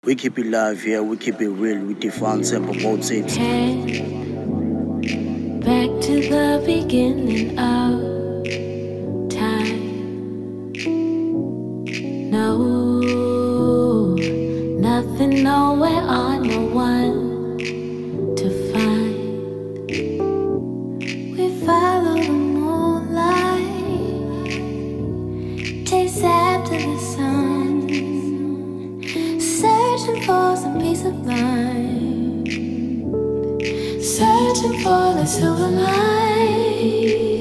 We keep it live here, we keep it real, we define simple both sides. Head back to the beginning of time. No, nothing, nowhere, on no one to find. We follow the moonlight, chase after the sun, searching for some peace of mind, searching for the silver light.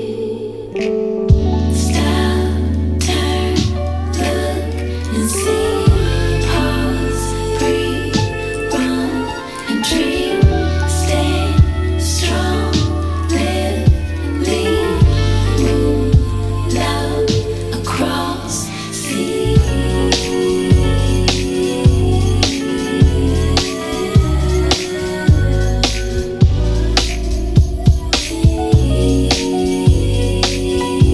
Stop, turn, look and see. Pause, breathe, run and dream. Stay strong, live and lead. Move, love across sea.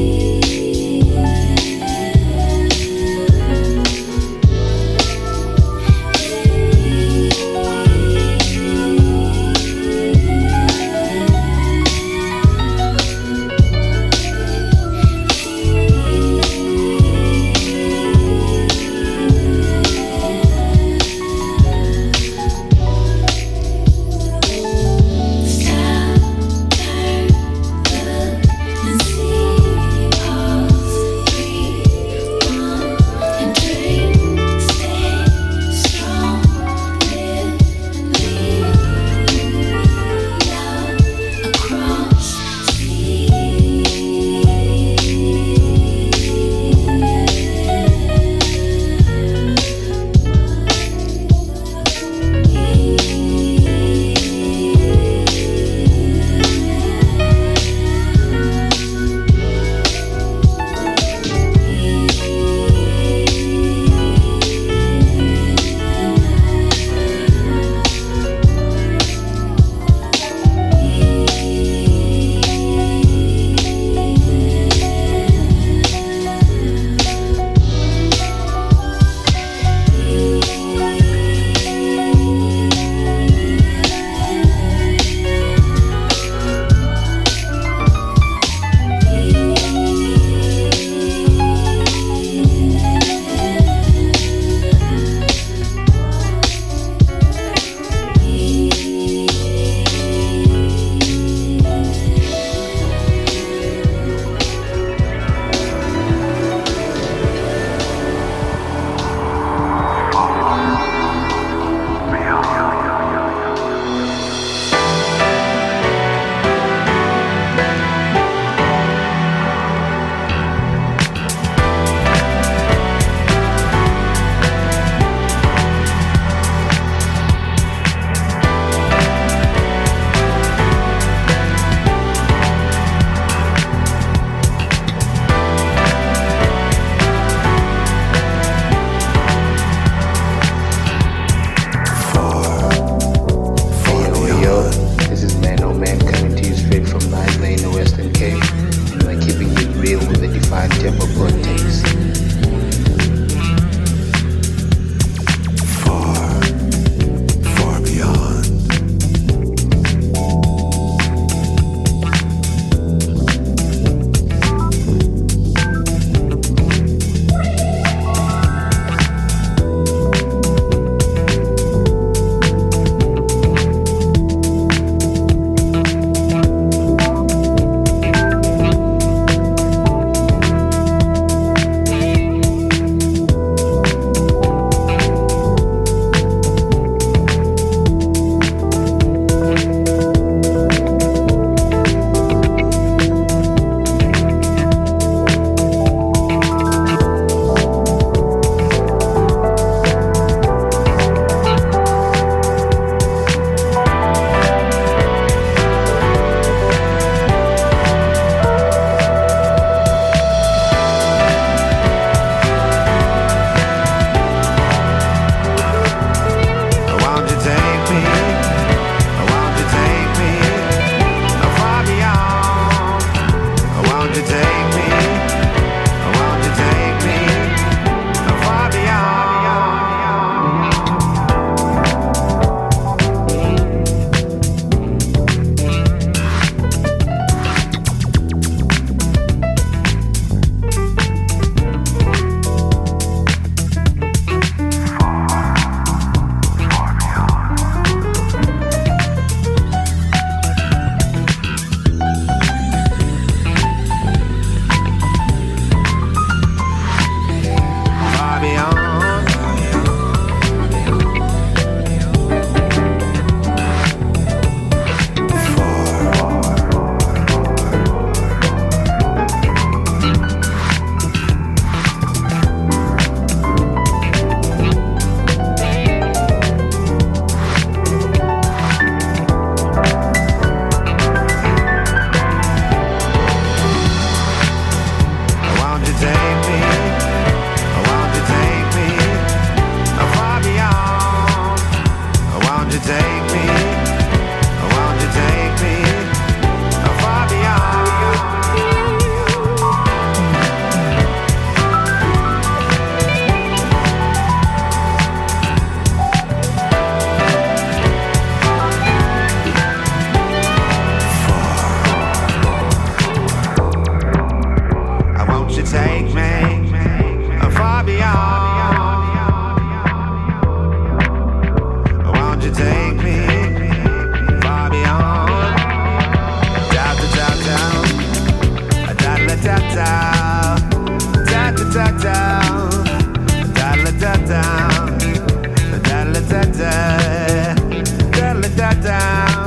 you take me far beyond? Down to downtown, down to downtown, down to downtown, down to downtown, down to downtown, down to downtown.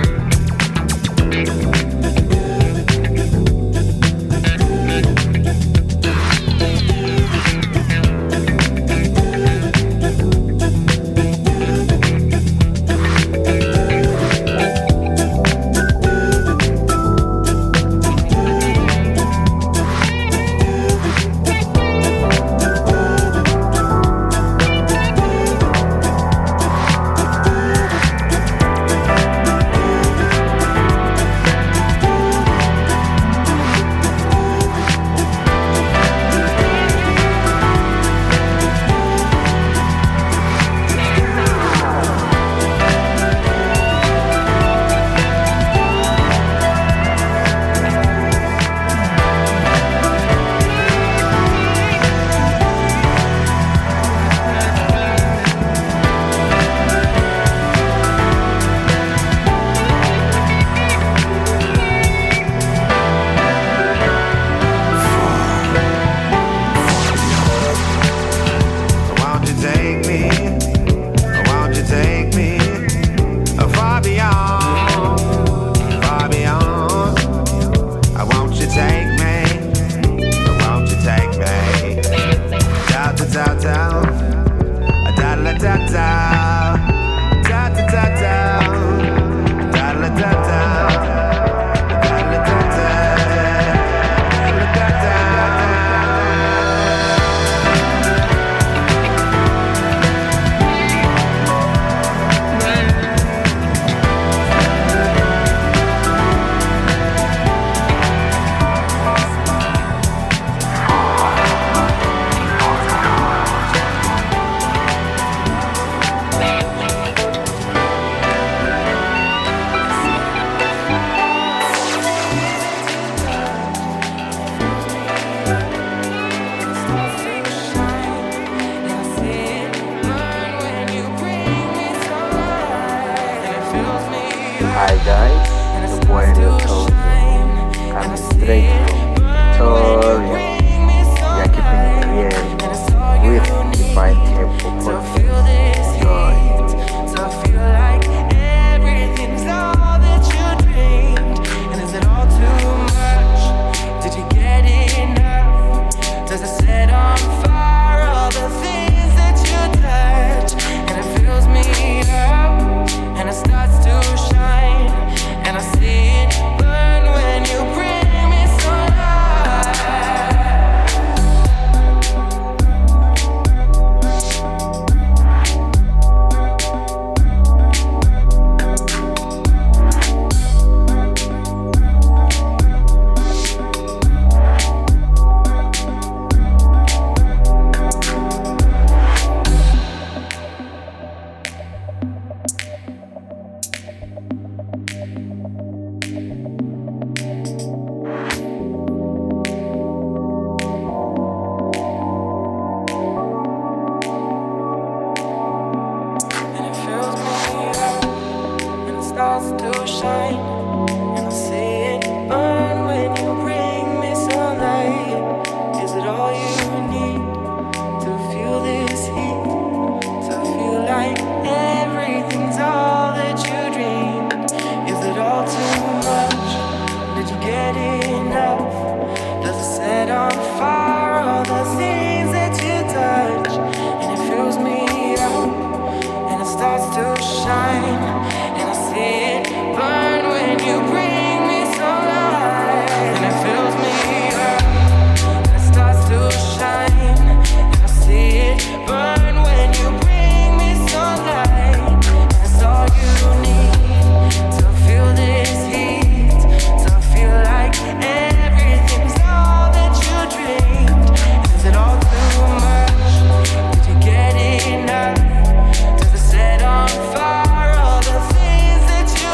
Hi guys, the boy Real Toes coming straight from Victoria. We are keeping it real with Divine Tempo Podcast. Enjoy. Does it set on fire all the things that you touch? And it fills me up, and it starts to shine, and I see it burn when you bring me sunlight? Is it all you need to feel this heat? To feel like everything's all that you dreamed? Is it all too much? Did you get enough? Does it set on fire all the things that you touch? And it fills me up, and it starts to shine, and I see it burn when you bring me sunlight. And it fills me up, and it starts to shine, and I see it burn when you bring me sunlight. And it's all you need to feel this heat, to feel like everything's all that you dreamed. Is it all too much? Did you get enough? Does it set on fire all the things that you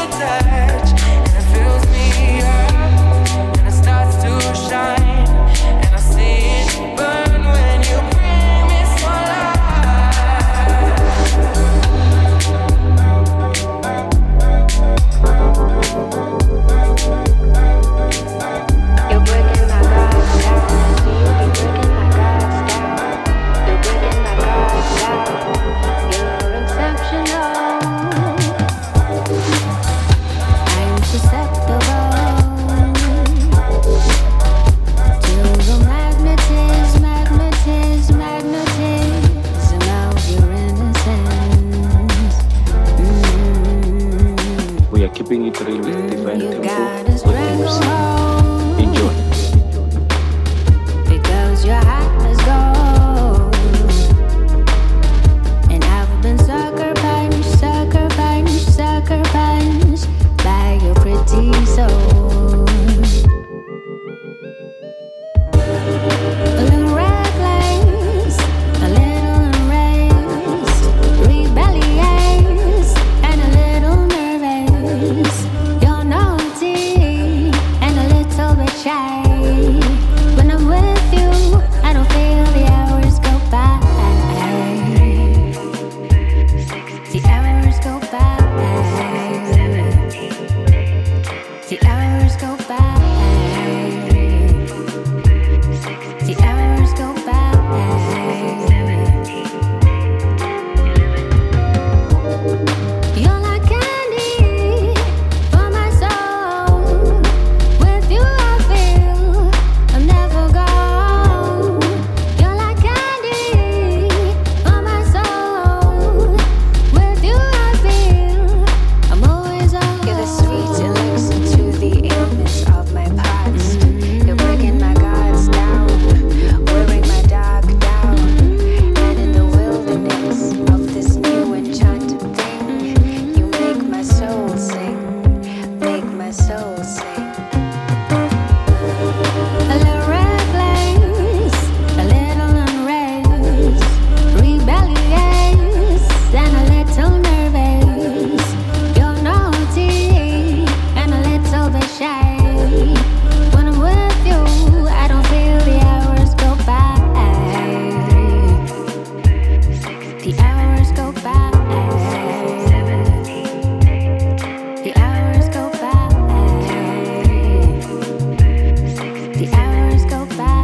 keeping it real with Divine You Tempo. gotta Good strangle music. hold Enjoy. because your heart is gold. And I've been sucker punched, sucker punched, sucker punched by your pretty soul. A little reckless, a little enraged, rebellious, and a little nervous. You're naughty and a little bit shy. When I'm with you, I don't feel the hours go by. The hours go by. The hours go by. The hours go by. You're like candy for my soul. With you I feel I'm never gone. You're like candy for my soul. With you I feel I'm always on. You're the sweet elixir to the illness of my past. You're breaking my guards down, wearing my dark down. And in the wilderness of this new enchanted thing, you make my soul sing, make my soul sing. A little reckless, a little unraised, rebellious, and a little nervous. You're naughty and a little bit shy. When I'm with you, I don't feel the hours go by. The hours go by. The hours go by. The hours go by.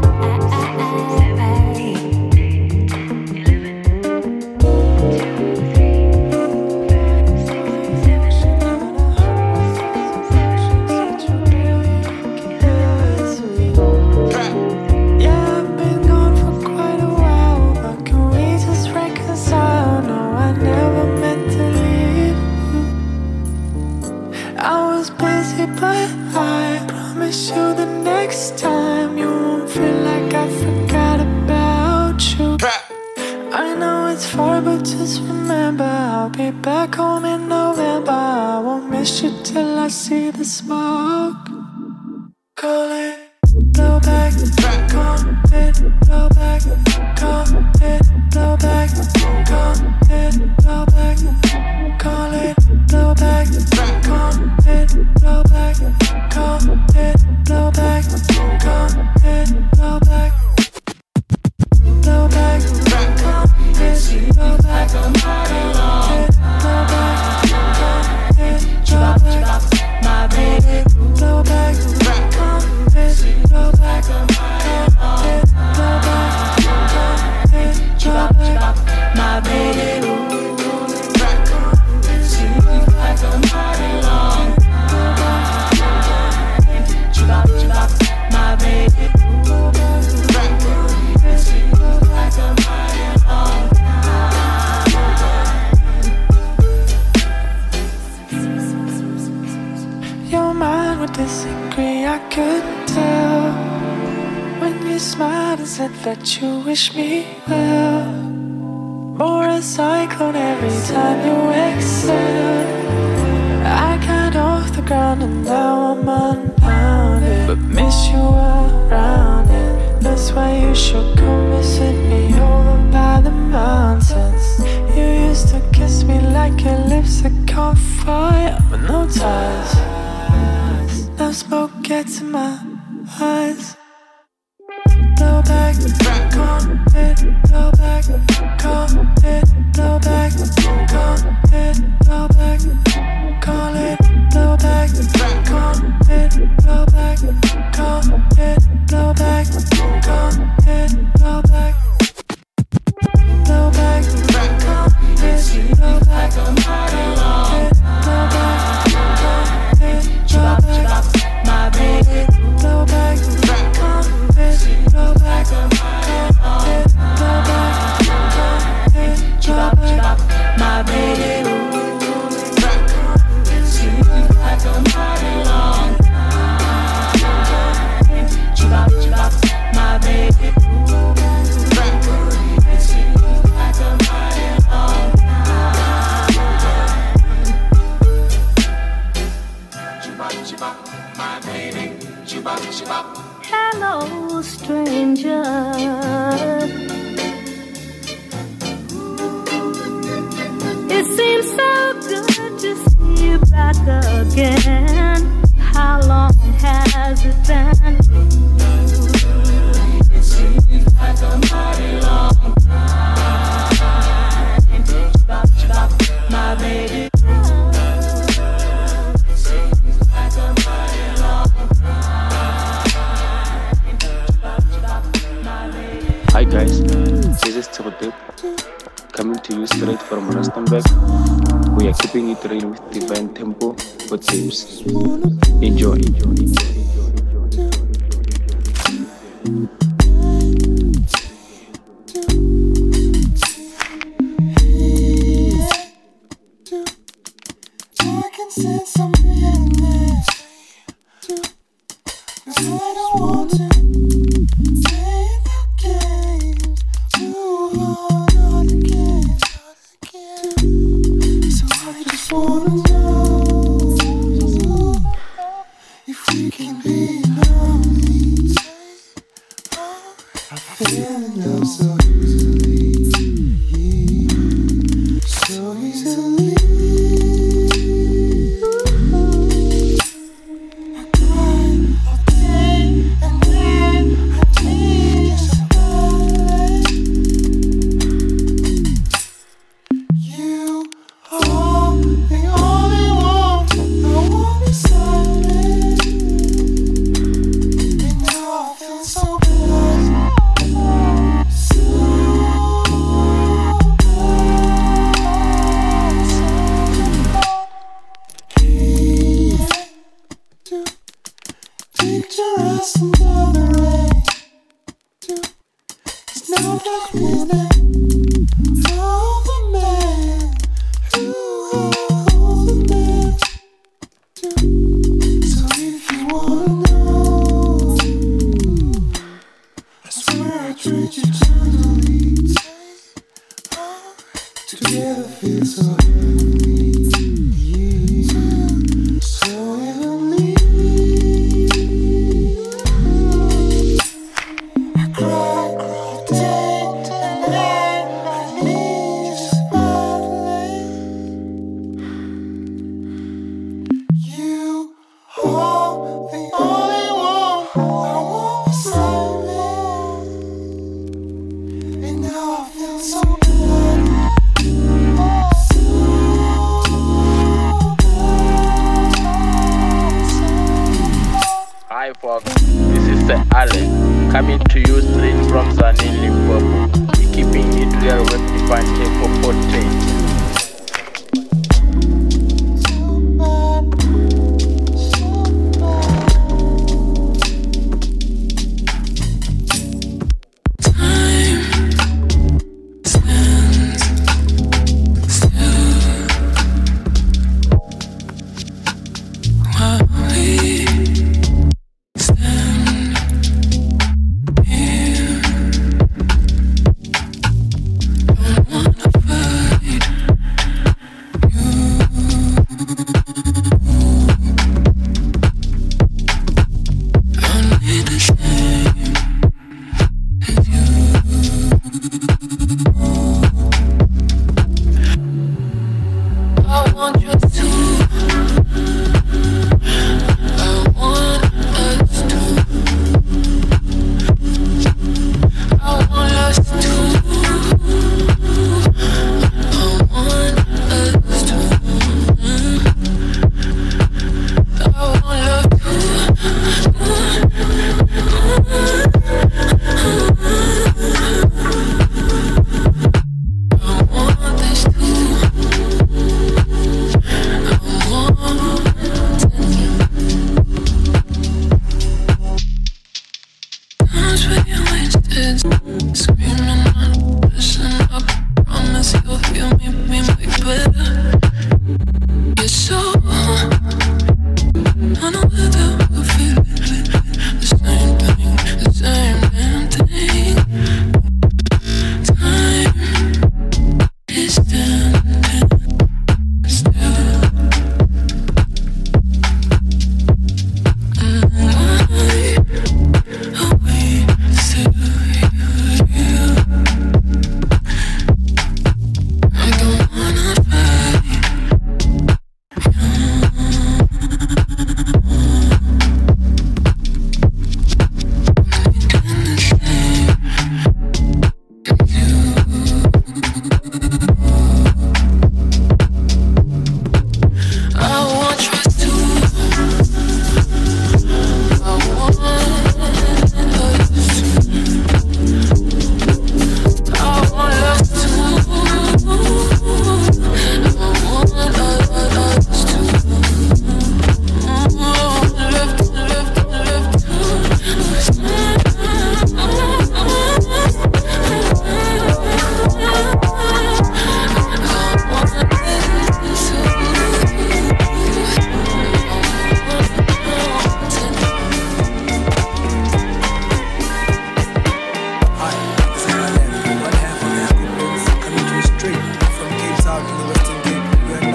Yeah, I've been gone for quite a while, but can we just reconcile? No, I never meant to leave you. I was busy, but I promise you the next time you won't feel like I forgot about you. I know it's far, but just remember I'll be back home in November. I won't miss you till I see the smoke. Call it blowback, call it blowback, call it blowback, call it blowback, call it blowback, call it blowback, call it blowback, call it blowback, blowback, call it blowback, call it blowback, call it blowback, my baby, blowback, call it blowback, call it blowback, call it blowback, my baby, like a mighty long, my baby, like a mighty long. Your mind would disagree, I could tell. When you smiled and said that you wish me well. More a cyclone every time you excel. I got off the ground and now I'm unbounded, but miss you around it. That's why you should come visit me over by the mountains. You used to kiss me like your lips had caught fire, but no ties. Now smoke gets in my eyes. Blowback, call it blowback, call it blowback, call it blowback, call it blowback, call it blowback, call it blowback, call it blowback, blowback, call it blowback, call it blowback, my baby, blowback, call it blowback, call it blowback, call it seems so good to see you back again. How long has it been? It seems like a mighty long time. Stop, my baby. It seems like a mighty long time. Stop, my baby. Hi guys, this is Tsurudeep, coming to you straight from Rustenburg. We are keeping it real with divine tempo for tips. Enjoy. I can sense something in this. 'Cause I don't want to play the games too hard again. So I just wanna know if we can be lonely. I feel in love so easily, so easily. I cry all day and then I need somebody. You are the only one I want beside me. And now I feel so bad, so bad. Picture us under the rain. It's now dark midnight. All the men who hold the man. So if you wanna know, I swear I treat you tenderly. Together feel so heavenly, so heavenly. I cry all day and night. I need you so badly. You are the only one I want beside me. And now I feel so bad, so bad. Hi folks, this is the Allen, coming to you straight from Zanin, Limpopo. We keeping it real with divine tempo for change. Wanna fight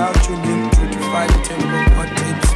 now tuned in to Divine Temple Pod Tapes.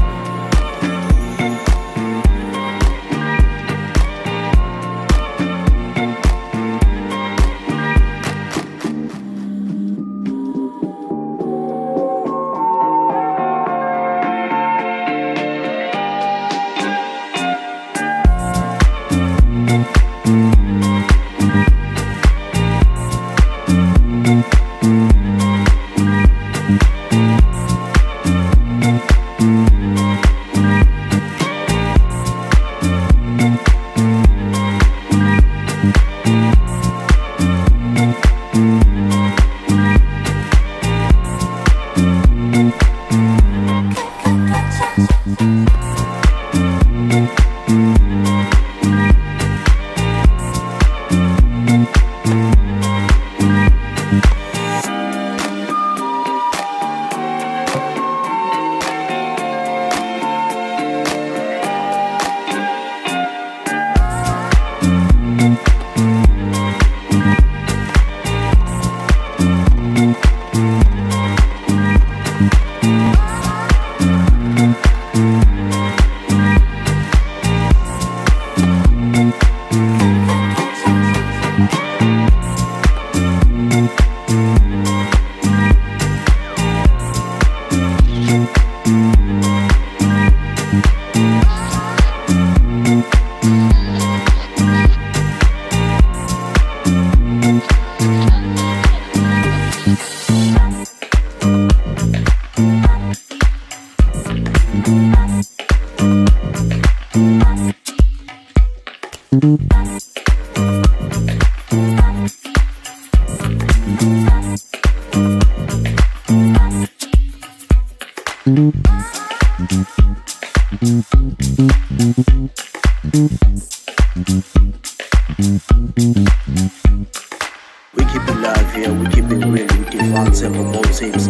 We keep it live here, we keep it real with Divine Temple Pod Tapes.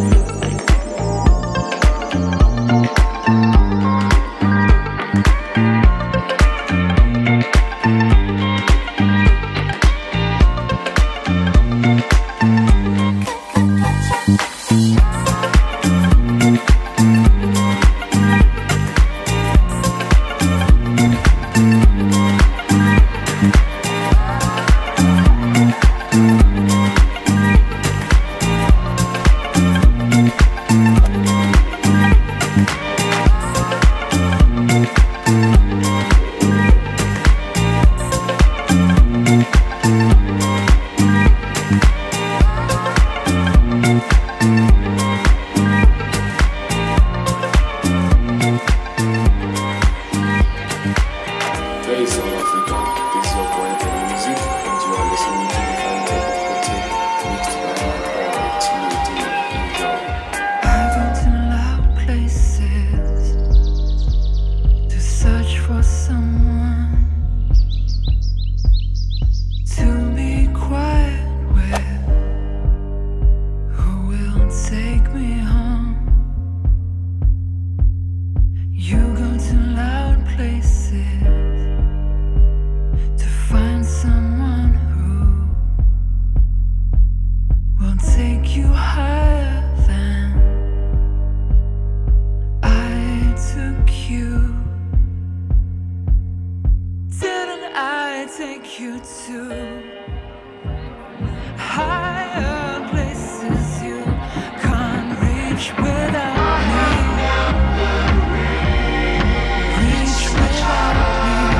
Hey South Africa, this is your boy Evan Music, and you are listening to Divine Temple Pod Tape mixed by my boy TUD. Enjoy. I go to loud places to search for someone to be quiet with, who will take me home. You go to loud places to find someone who will take you higher than I took you. Didn't I take you to higher places you can't reach without me? Reach without me.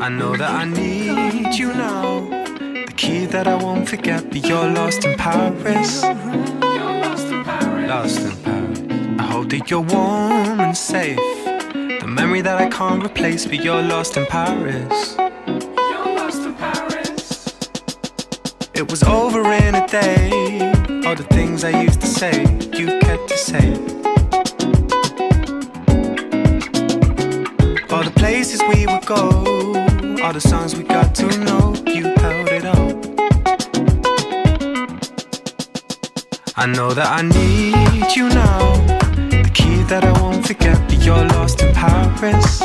I know that I need you now. The key that I won't forget, but you're lost in Paris. Lost in Paris. I hope that you're warm and safe. The memory that I can't replace, but you're lost in Paris. It was over in a day. All the things I used to say, you kept to say. All the places we would go, all the songs we got to know, you held it all. I know that I need you now. The key that I won't forget, but you're lost in Paris.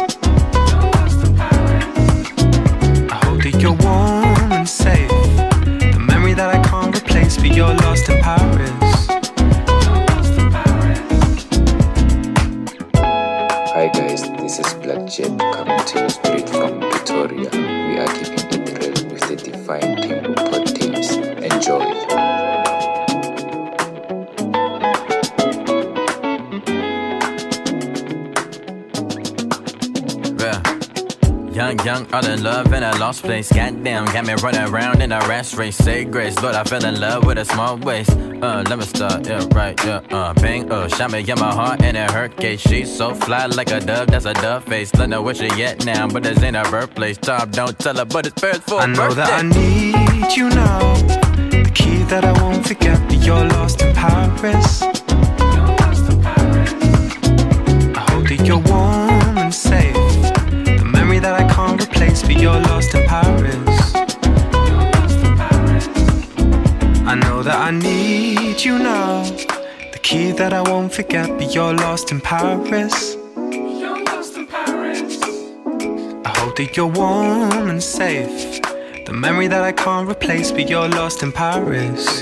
I hope that you're warm and safe. The memory that I can't replace, but you're lost in Paris. Hi guys, this is Black Jet coming to you straight from Pretoria. We are keeping it real with the Divine Tempo Pod teams. Enjoy. Young, all in love in a lost place. Goddamn, got me running around in a rat race. Say grace, Lord, I fell in love with a small waist. Let me start, yeah, right, yeah, bang, shot me in my heart and it hurt case. She's so fly like a dove, that's a dove face. Let know where she at now, but this ain't her birthplace. Tom, don't tell her, but it's first for I know birthday. that I need you now. The key that I won't forget, but you're lost in Paris. I hope that you're warm and safe. The memory that I can't replace, but you're lost in Paris. I know that I need you now. The key that I won't forget, but you're lost in Paris. I hope that you're warm and safe. The memory that I can't replace, but you're lost in Paris.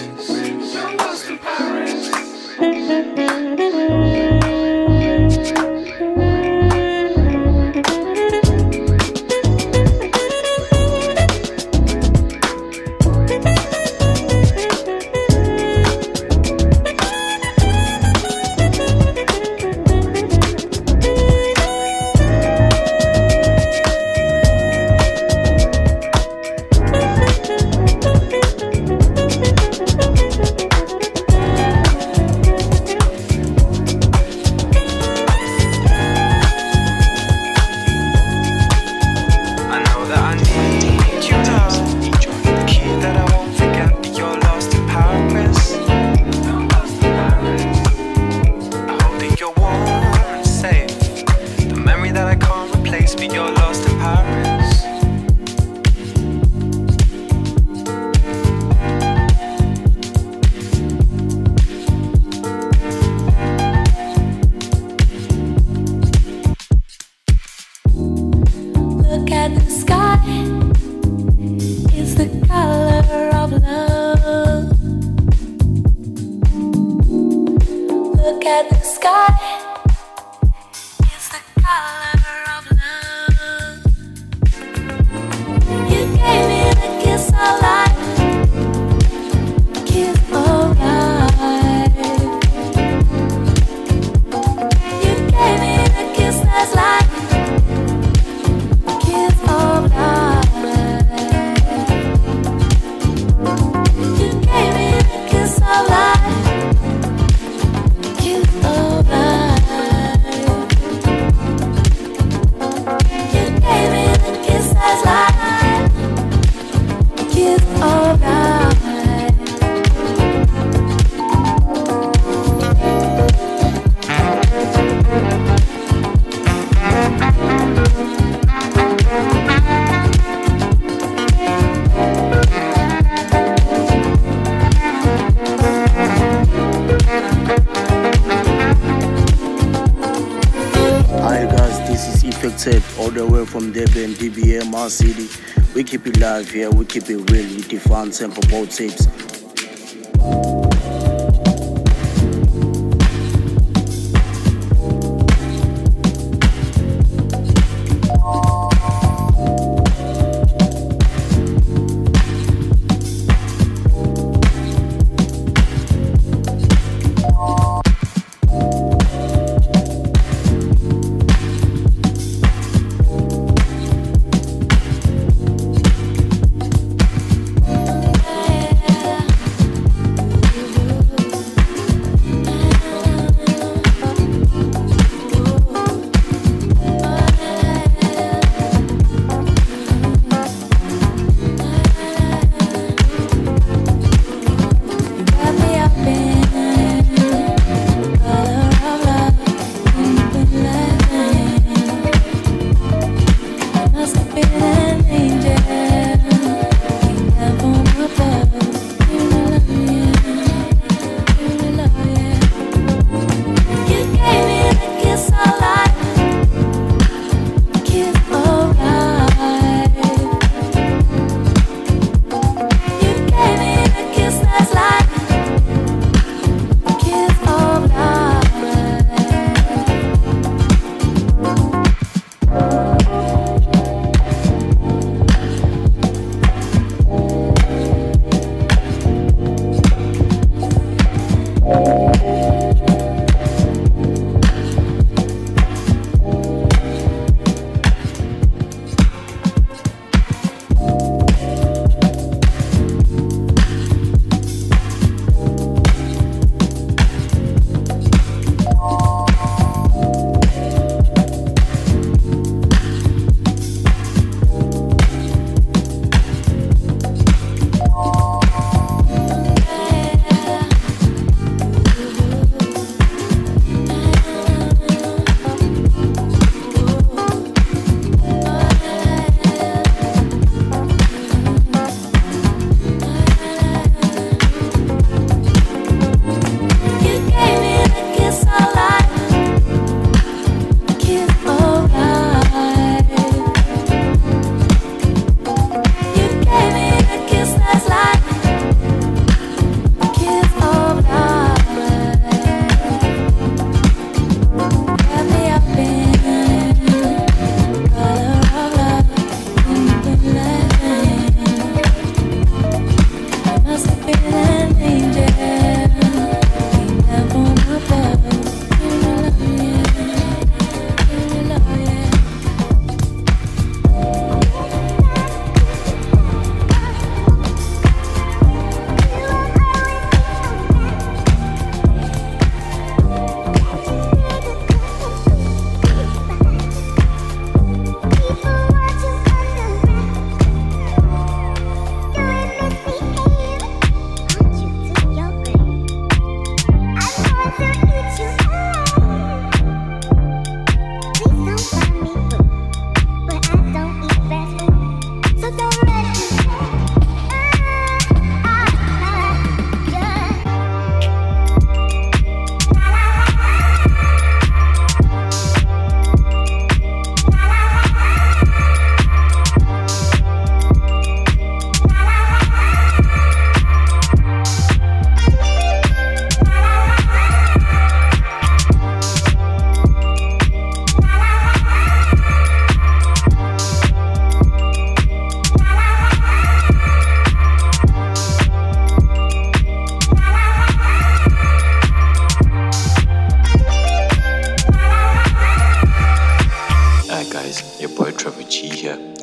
All the way from Durban, DBM, City. We keep it live here, we keep it real with the fun sample both tapes.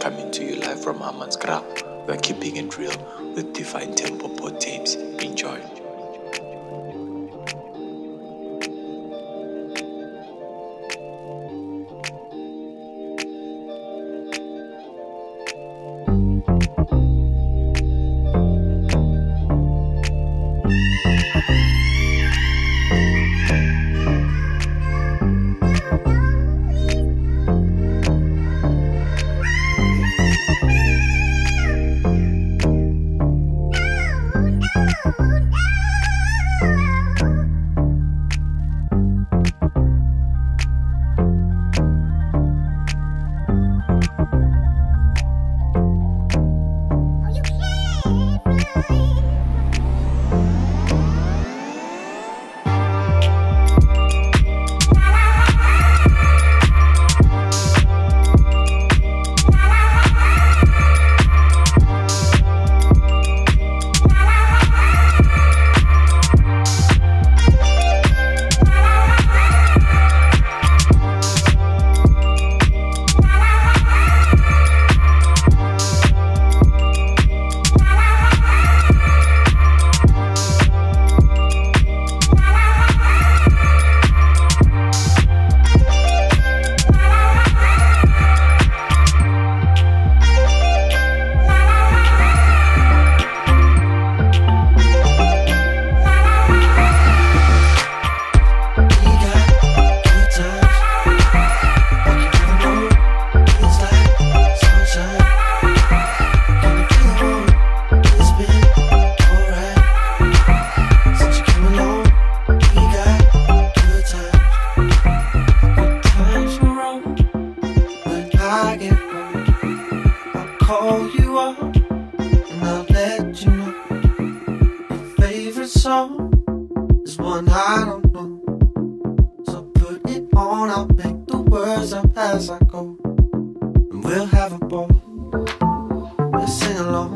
Coming to you live from Hammanskraal. We're keeping it real with Divine Tempo Port Tapes. Enjoy.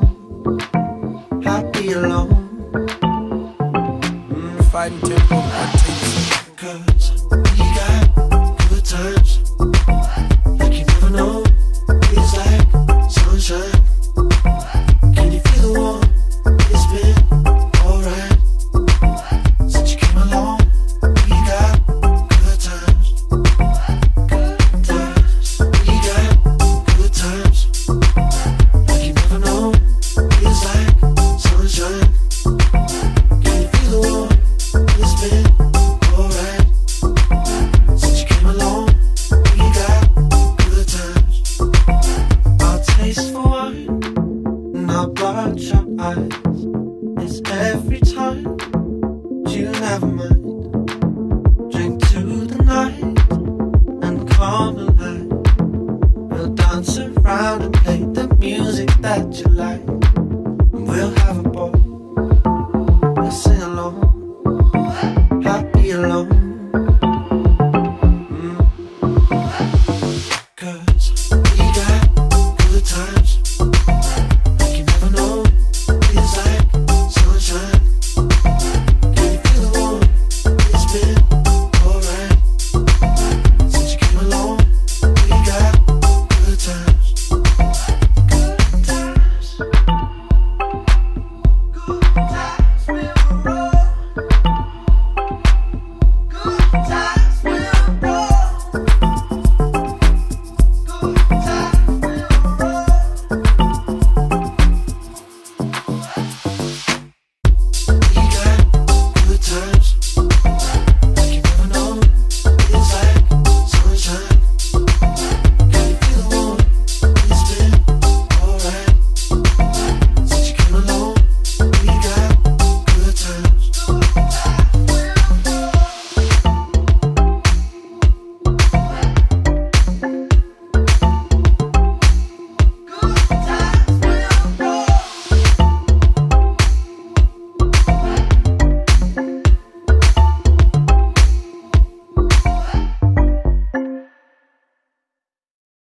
Divine Tempo Port